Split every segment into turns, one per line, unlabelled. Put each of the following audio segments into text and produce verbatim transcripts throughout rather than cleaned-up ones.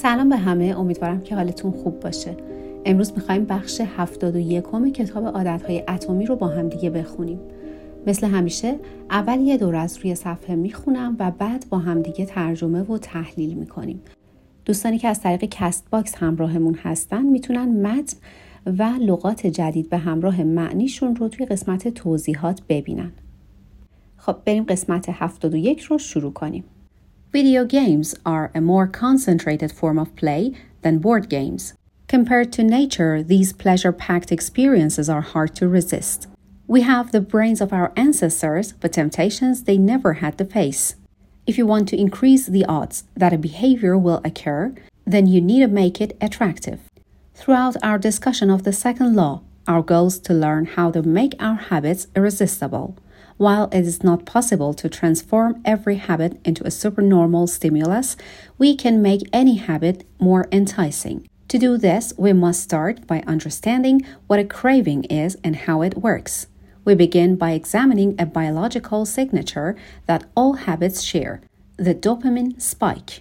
سلام به همه، امیدوارم که حالتون خوب باشه. امروز میخوایم بخش هفتاد و یکم کتاب عادتهای اتمی رو با هم دیگه بخونیم. مثل همیشه اول یه دور از روی صفحه میخونم و بعد با هم دیگه ترجمه و تحلیل میکنیم. دوستانی که از طریق کست باکس همراهمون هستن میتونن متن و لغات جدید به همراه معنیشون رو توی قسمت توضیحات ببینن. خب بریم قسمت هفتاد و یک رو شروع کنیم. Video games are a more concentrated form of play than board games. Compared to nature, these pleasure-packed experiences are hard to resist. We have the brains of our ancestors, but temptations they never had to face. If you want to increase the odds that a behavior will occur, then you need to make it attractive. Throughout our discussion of the second law, our goal is to learn how to make our habits irresistible. While it is not possible to transform every habit into a supernormal stimulus, we can make any habit more enticing. To do this, we must start by understanding what a craving is and how it works. We begin by examining a biological signature that all habits share, the dopamine spike.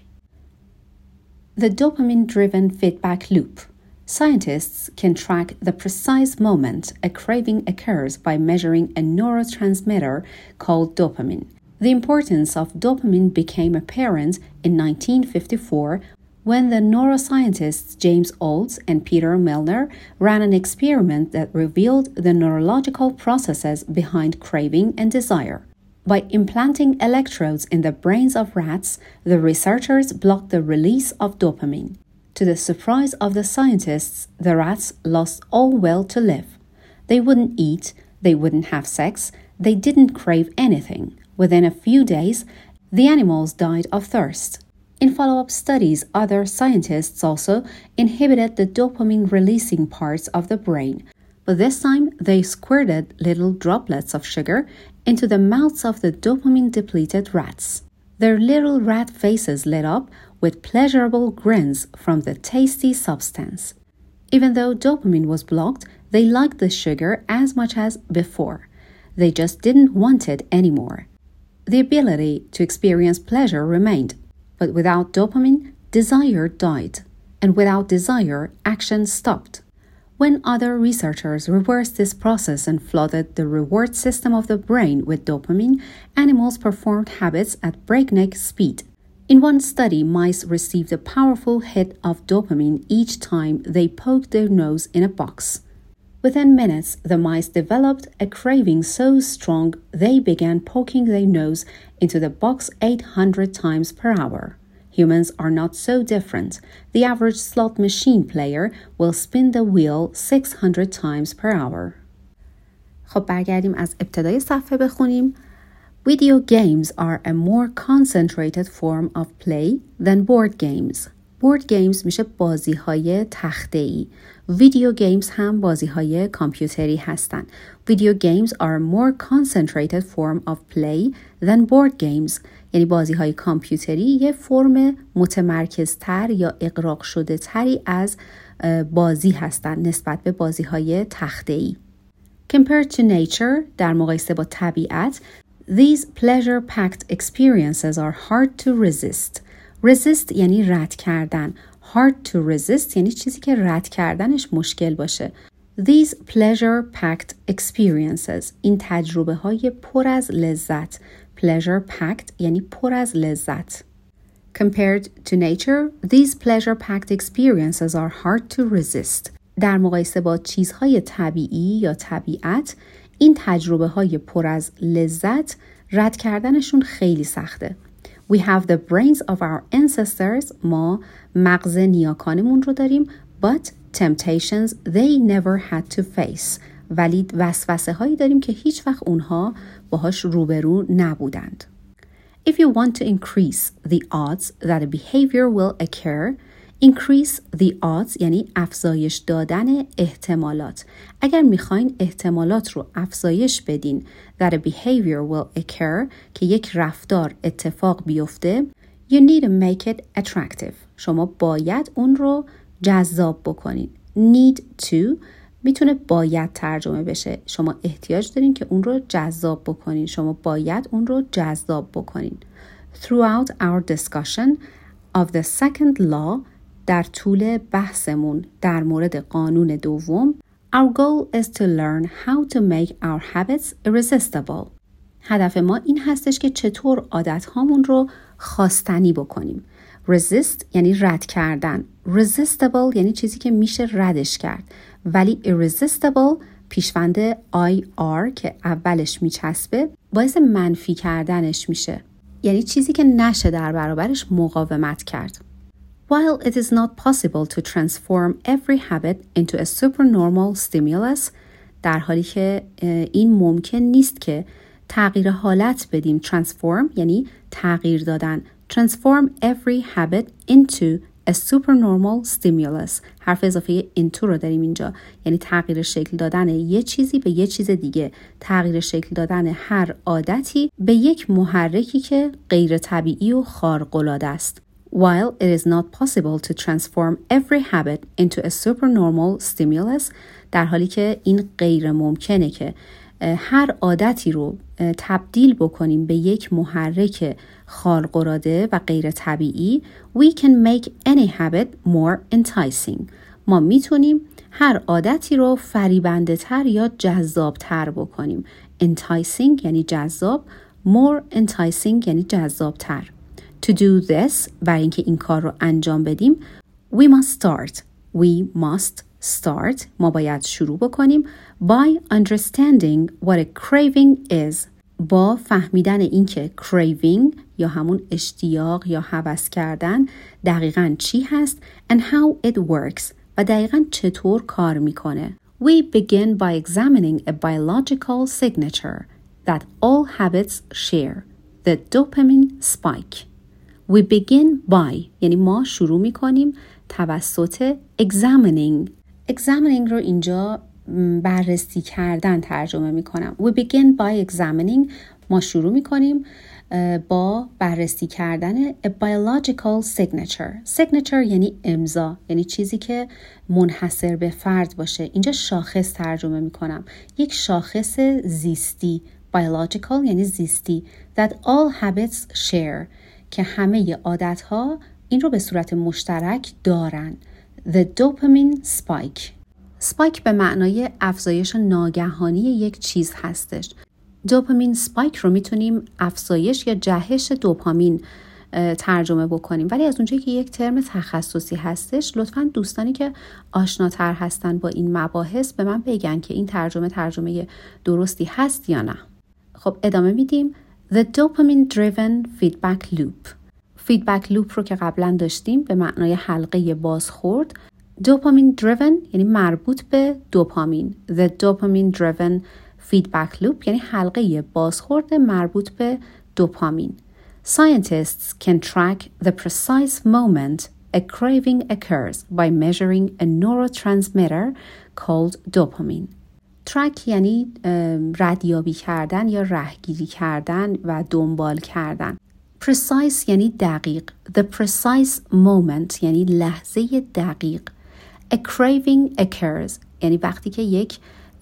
The dopamine-driven feedback loop. Scientists can track the precise moment a craving occurs by measuring a neurotransmitter called dopamine. The importance of dopamine became apparent in nineteen fifty-four when the neuroscientists James Olds and Peter Milner ran an experiment that revealed the neurological processes behind craving and desire. By implanting electrodes in the brains of rats, the researchers blocked the release of dopamine. To the surprise of the scientists, the rats lost all will to live. They wouldn't eat, they wouldn't have sex, they didn't crave anything. Within a few days, the animals died of thirst. In follow-up studies, other scientists also inhibited the dopamine-releasing parts of the brain, but this time they squirted little droplets of sugar into the mouths of the dopamine-depleted rats. Their little rat faces lit up with pleasurable grins from the tasty substance. Even though dopamine was blocked, they liked the sugar as much as before. They just didn't want it anymore. The ability to experience pleasure remained, but without dopamine, desire died, and without desire, action stopped. When other researchers reversed this process and flooded the reward system of the brain with dopamine, animals performed habits at breakneck speed. In one study, mice received a powerful hit of dopamine each time they poked their nose in a box. Within minutes, the mice developed a craving so strong they began poking their nose into the box eight hundred times per hour. Humans are not so different. The average slot machine player will spin the wheel six hundred times per hour. خب برگردیم از ابتدای صفحه بخونیم. Video games are a more concentrated form of play than board games. Board games میشه بازی‌های تخته‌ای. Video games هم بازی‌های کامپیوتری هستن. Video games are a more concentrated form of play than board games. یعنی بازی‌های کامپیوتری یه فرم متمرکزتر یا اغراق شده تری از بازی هستن نسبت به بازی‌های تخته‌ای. Compared to nature، در مقایسه با طبیعت، these pleasure-packed experiences are hard to resist. resist یعنی رد کردن. hard to resist یعنی چیزی که رد کردنش مشکل باشه. These pleasure-packed experiences، این تجربه های پر از لذت. pleasure-packed یعنی پر از لذت. Compared to nature, these pleasure-packed experiences are hard to resist. در مقایسه با چیزهای طبیعی یا طبیعت، این تجربه های پر از لذت رد کردنشون خیلی سخته. We have the brains of our ancestors. ما مغز نیاکانمون رو داریم. But temptations they never had to face. ولی وسوسه هایی داریم که هیچ وقت اونها باهاش روبرو نبودند. If you want to increase the odds that a behavior will occur, increase the odds یعنی افزایش دادن احتمالات. اگر میخواین احتمالات رو افزایش بدین that a behavior will occur که یک رفتار اتفاق بیفته, you need to make it attractive. شما باید اون رو جذاب بکنین. need to میتونه باید ترجمه بشه. شما احتیاج دارین که اون رو جذاب بکنین. شما باید اون رو جذاب بکنین. Throughout our discussion of the second law, در طول بحثمون در مورد قانون دوم Our goal is to learn how to make our habits irresistible. هدف ما این هستش که چطور عادتهامون رو خواستنی بکنیم. Resist یعنی رد کردن. Resistible یعنی چیزی که میشه ردش کرد. ولی irresistible پیشوند آی آر که اولش میچسبه باعث منفی کردنش میشه. یعنی چیزی که نشه در برابرش مقاومت کرد. While it is not possible to transform every habit into a supernormal stimulus، در حالی که این ممکن نیست که تغییر حالت بدیم. transform یعنی تغییر دادن. transform every habit into a supernormal stimulus. حرف اضافه into رو داریم اینجا، یعنی تغییر شکل دادن یه چیزی به یه چیز دیگه، تغییر شکل دادن هر عادتی به یک محرکی که غیر طبیعی و خارق‌العاده است. While it is not possible to transform every habit into a supernormal stimulus، در حالی که این غیر ممکنه که هر عادتی رو تبدیل بکنیم به یک محرک خارق‌العاده و غیر طبیعی، we can make any habit more enticing. ما میتونیم هر عادتی رو فریبنده تر یا جذاب تر بکنیم. enticing یعنی جذاب، more enticing یعنی جذاب تر. To do this، برای اینکه این کار رو انجام بدیم، we must start. We must start. ما باید شروع بکنیم by understanding what a craving is. با فهمیدن اینکه craving یا همون اشتیاق یا هوس کردن دقیقاً چی هست and how it works و دقیقاً چطور کار میکنه. We begin by examining a biological signature that all habits share, the dopamine spike. We begin by یعنی ما شروع میکنیم توسط examining. examining رو اینجا بررسی کردن ترجمه میکنم. We begin by examining، ما شروع میکنیم با بررسی کردن a biological signature. signature یعنی امضا، یعنی چیزی که منحصر به فرد باشه. اینجا شاخص ترجمه میکنم، یک شاخص زیستی. biological یعنی زیستی. that all habits share، که همه عادتها این رو به صورت مشترک دارن. The dopamine spike. spike به معنای افزایش ناگهانی یک چیز هستش. دوپامین spike رو میتونیم افزایش یا جهش دوپامین ترجمه بکنیم، ولی از اونجایی که یک ترم تخصصی هستش لطفاً دوستانی که آشناتر هستن با این مباحث به من بگن که این ترجمه ترجمه درستی هست یا نه. خب ادامه میدیم. The dopamine driven feedback loop. feedback loop رو که قبلا داشتیم به معنای حلقه بازخورد. dopamine driven یعنی مربوط به دوپامین. The dopamine driven feedback loop یعنی حلقه بازخورد مربوط به دوپامین. Scientists can track the precise moment a craving occurs by measuring a neurotransmitter called dopamine. track یعنی ردیابی کردن یا رهگیری کردن و دنبال کردن. precise یعنی دقیق. The precise moment یعنی لحظه دقیق. A craving occurs یعنی وقتی که یک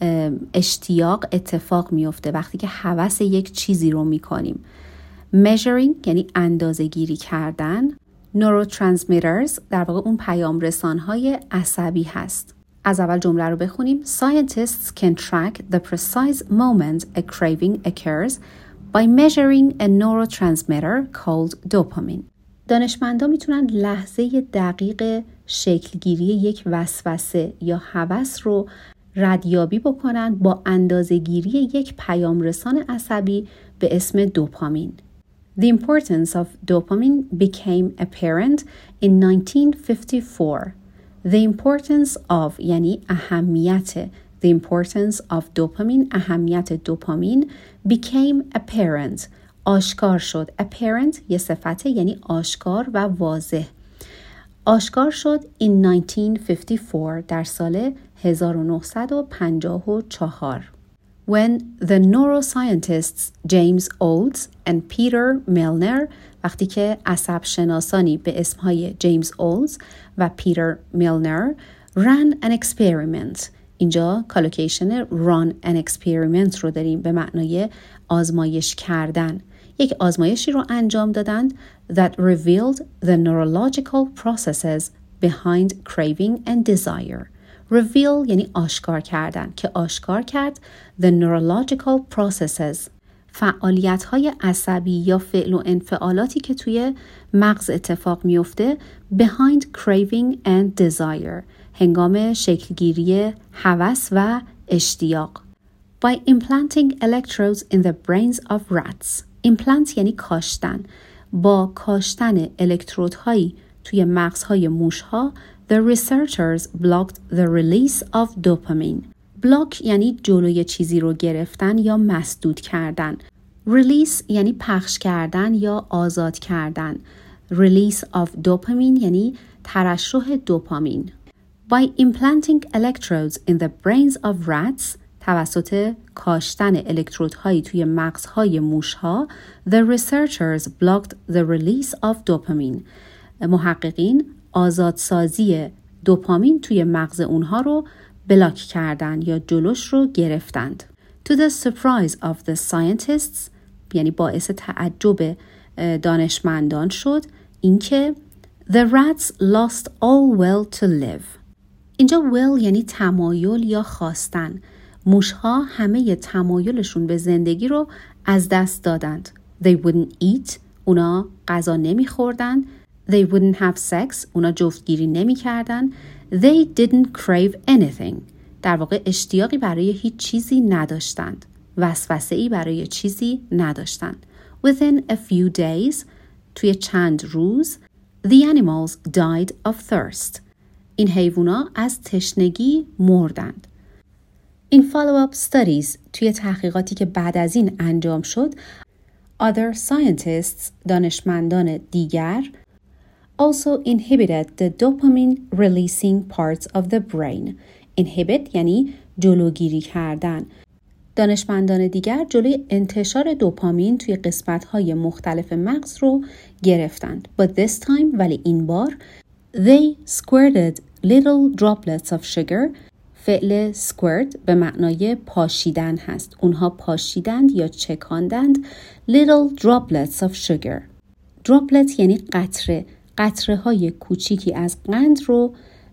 اشتیاق اتفاق میفته، وقتی که هوس یک چیزی رو میکنیم. measuring یعنی اندازه گیری کردن. neurotransmitters در واقع اون پیام رسانهای عصبی هست. از اول جمله رو بخونیم. Scientists can track the precise moment a craving occurs by measuring a neurotransmitter called dopamine. دانشمندان میتونن لحظه دقیق شکلگیری یک وسوسه یا هوس رو ردیابی بکنن با اندازه‌گیری یک پیام رسان عصبی به اسم دوپامین. The importance of dopamine became apparent in nineteen fifty-four. The importance of یعنی اهمیت. The importance of dopamine اهمیت دوپامین became apparent آشکار شد. apparent یه صفته یعنی آشکار و واضح. آشکار شد in nineteen fifty-four در سال هزار و نهصد و پنجاه و چهار. When the neuroscientists James Olds and Peter Milner وقتی که عصب شناسانی به اسمهای جیمز اولدز و پیتر میلنر ran an experiment. اینجا کالوکیشن run an experiment رو داریم به معنای آزمایش کردن. یک آزمایشی رو انجام دادند that revealed the neurological processes behind craving and desire. reveal یعنی آشکار کردن که آشکار کرد the neurological processes فعالیت‌های عصبی یا فعل و انفعالاتی که توی مغز اتفاق میفته behind craving and desire هنگام شکلگیری هوس و اشتیاق. By implanting electrodes in the brains of rats. implant یعنی کاشتن. با کاشتن الکترودهایی توی مغزهای موشها the researchers blocked the release of dopamine. block یعنی جلوی چیزی رو گرفتن یا مسدود کردن. release یعنی پخش کردن یا آزاد کردن. release of dopamine یعنی ترشح دوپامین. By implanting electrodes in the brains of rats توسط کاشتن الکترودهایی توی مغزهای موشها the researchers blocked the release of dopamine. محققین آزادسازی دوپامین توی مغز اونها رو بلاک کردن یا جلوش رو گرفتند. To the surprise of the scientists یعنی باعث تعجب دانشمندان شد اینکه the rats lost all will to live. اینجا will یعنی تمایل یا خواستن. موشها همه تمایلشون به زندگی رو از دست دادند. They wouldn't eat. اونا غذا نمیخوردن. They wouldn't have sex. اونا جفتگیری نمیکردن. They didn't crave anything. در واقع اشتیاقی برای هیچ چیزی نداشتند. وسوسه‌ای برای چیزی نداشتند. Within a few days, توی چند روز, the animals died of thirst. این حیوونا از تشنگی مردند. In follow-up studies, توی تحقیقاتی که بعد از این انجام شد, other scientists, دانشمندان دیگر, also inhibited the dopamine-releasing parts of the brain. inhibit یعنی جلوگیری کردن. دانشمندان دیگر جلوی انتشار دوپامین توی قسمت‌های مختلف مغز رو گرفتند. But this time, ولی این بار, they squirted little droplets of sugar. فعل squirt به معنای پاشیدن هست. اونها پاشیدند یا چکاندند little droplets of sugar. droplet یعنی قطره. قطره های کوچیکی از قند رو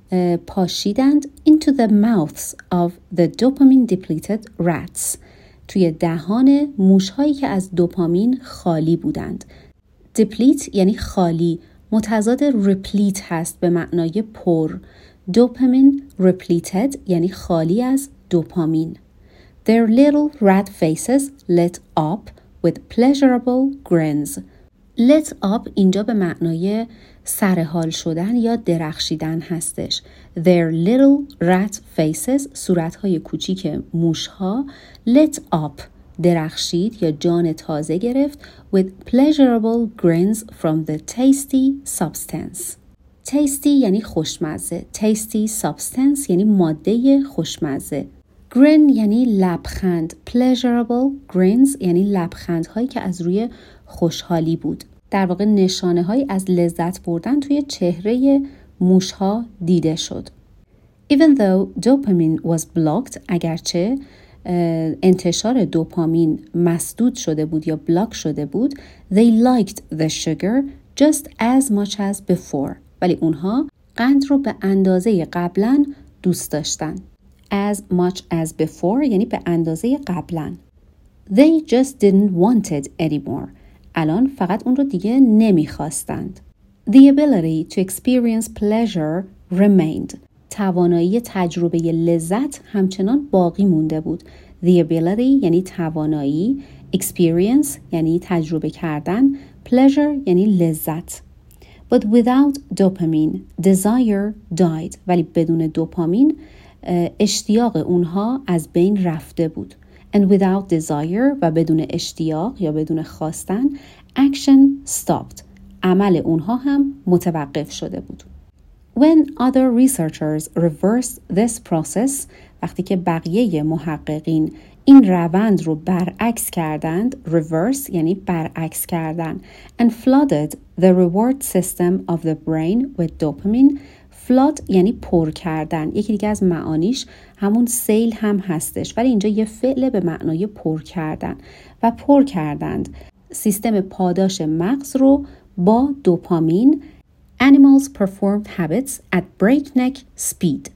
پاشیدند into the mouths of the dopamine depleted rats. توی دهان موشهایی که از دوپامین خالی بودند. deplete یعنی خالی. متضاد replete هست به معنای پر. dopamine repleted یعنی خالی از دوپامین. Their little rat faces lit up with pleasurable grins. lit up اینجا به معنای سرحال شدن یا درخشیدن هستش. Their little rat faces صورتهای کوچیک موشها lit up درخشید یا جان تازه گرفت with pleasurable grins from the tasty substance. tasty یعنی خوشمزه. tasty substance یعنی ماده خوشمزه. grin یعنی لبخند. pleasurable grins یعنی لبخند هایی که از روی خوشحالی بود. در واقع نشانه هایی از لذت بردن توی چهره موش ها دیده شد. Even though dopamine was blocked اگرچه انتشار دوپامین مسدود شده بود یا بلاک شده بود they liked the sugar just as much as before. ولی اونها قند رو به اندازه قبلا دوست داشتن. As much as before یعنی به اندازه قبلا. They just didn't want it anymore. الان فقط اون رو دیگه نمیخواستند. The ability to experience pleasure remained. توانایی تجربه لذت همچنان باقی مونده بود. The ability یعنی توانایی. Experience یعنی تجربه کردن. Pleasure یعنی لذت. But without dopamine, desire died. ولی بدون دوپامین اشتیاق اونها از بین رفته بود. And without desire و بدون اشتیاق یا بدون خواستن action stopped. عمل اونها هم متوقف شده بود. When other researchers reversed this process وقتی که بقیه محققین این روند رو برعکس کردند reverse یعنی برعکس کردن and flooded the reward system of the brain with dopamine flood یعنی پر کردن. یکی دیگه از معانیش همون سیل هم هستش ولی اینجا یه فعل به معنای پر کردن و پر کردند سیستم پاداش مغز رو با دوپامین Animals performed habits at breakneck speed.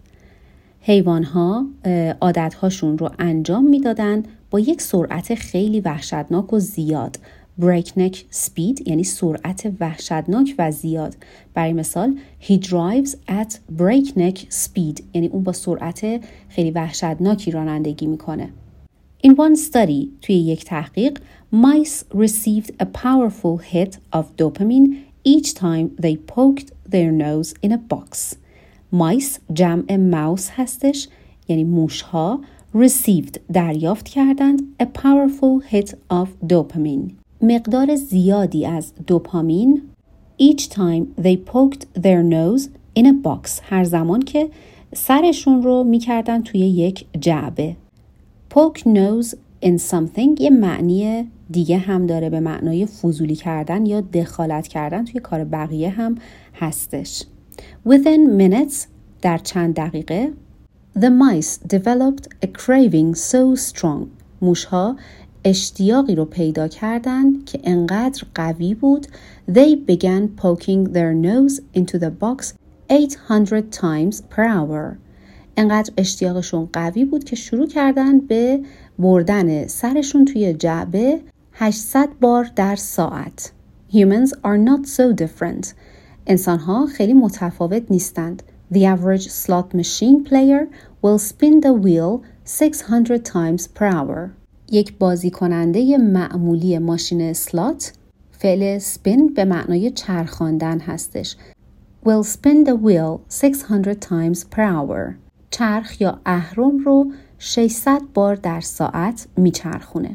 حیوان‌ها عادت‌هاشون رو انجام میدادن با یک سرعت خیلی وحشتناک و زیاد. breakneck speed یعنی سرعت وحشتناک و زیاد. برای مثال he drives at breakneck speed یعنی اون با سرعت خیلی وحشتناکی رانندگی میکنه. In one study توی یک تحقیق mice received a powerful hit of dopamine each time they poked their nose in a box. mice جمع mouse هستش یعنی موشها. received دریافت کردند a powerful hit of dopamine مقدار زیادی از دوپامین each time they poked their nose in a box هر زمان که سرشون رو میکردن توی یک جعبه. poke nose in something یه معنی دیگه هم داره، به معنای فضولی کردن یا دخالت کردن توی کار بقیه هم هستش. within minutes در چند دقیقه the mice developed a craving so strong موشها اشتیاقی رو پیدا کردن که انقدر قوی بود they began poking their nose into the box eight hundred times per hour انقدر اشتیاقشون قوی بود که شروع کردن به بردن سرشون توی جعبه هشتصد بار در ساعت. Humans are not so different. انسان‌ها خیلی متفاوت نیستند. The average slot machine player will spin the wheel six hundred times per hour. یک بازی کننده معمولی ماشین اسلات، فعل spin به معنای چرخاندن هستش. will spin the wheel six hundred times per hour. چرخ یا اهرم رو ششصد بار در ساعت میچرخونه.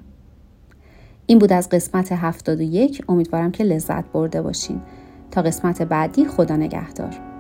این بود از قسمت هفتاد و یک. امیدوارم که لذت برده باشین. تا قسمت بعدی خدا نگهدار.